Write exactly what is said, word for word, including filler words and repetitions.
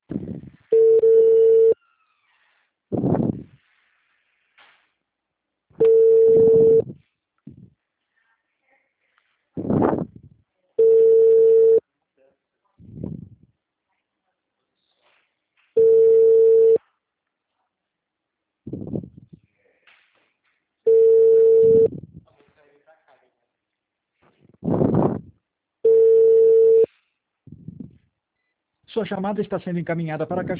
Sua chamada está sendo encaminhada para a caixa